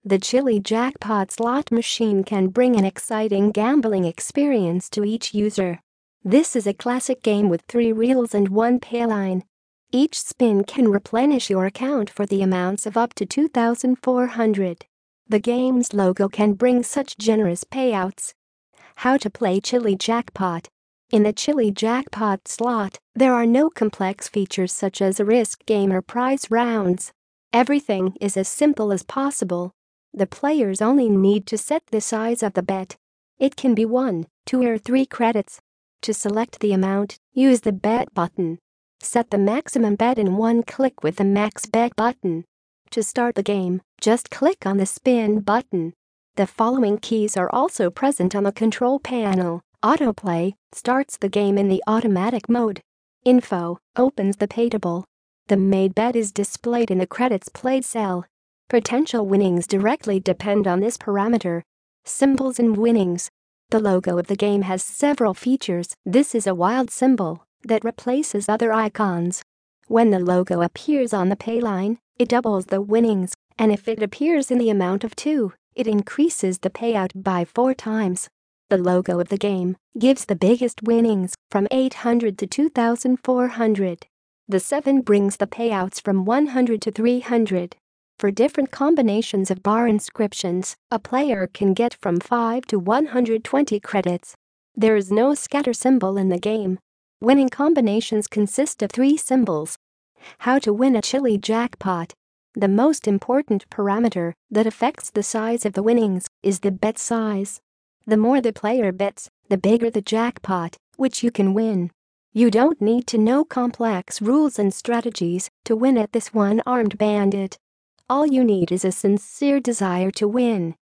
The Chili Jackpot slot machine can bring an exciting gambling experience to each user. This is a classic game with 3 reels and 1 payline. Each spin can replenish your account for the amounts of up to 2,400. The game's logo can bring such generous payouts. How to play Chili Jackpot. In the Chili Jackpot slot, there are no complex features such as a risk game or prize rounds. Everything is as simple as possible. The players only need to set the size of the bet. It can be 1, 2 or 3 credits. To select the amount, use the bet button. Set the maximum bet in one click with the max bet button. To start the game, just click on the spin button. The following keys are also present on the control panel. Autoplay starts the game in the automatic mode. Info opens the pay table. The made bet is displayed in the credits played cell. Potential winnings directly depend on this parameter. Symbols and winnings. The logo of the game has several features. This is a wild symbol that replaces other icons. When the logo appears on the payline, it doubles the winnings, and if it appears in the amount of 2, it increases the payout by 4 times. The logo of the game gives the biggest winnings from 800 to 2,400. The 7 brings the payouts from 100 to 300. For different combinations of bar inscriptions, a player can get from 5 to 120 credits. There is no scatter symbol in the game. Winning combinations consist of 3 symbols. How to win a Chili Jackpot. The most important parameter that affects the size of the winnings is the bet size. The more the player bets, the bigger the jackpot, which you can win. You don't need to know complex rules and strategies to win at this one-armed bandit. All you need is a sincere desire to win.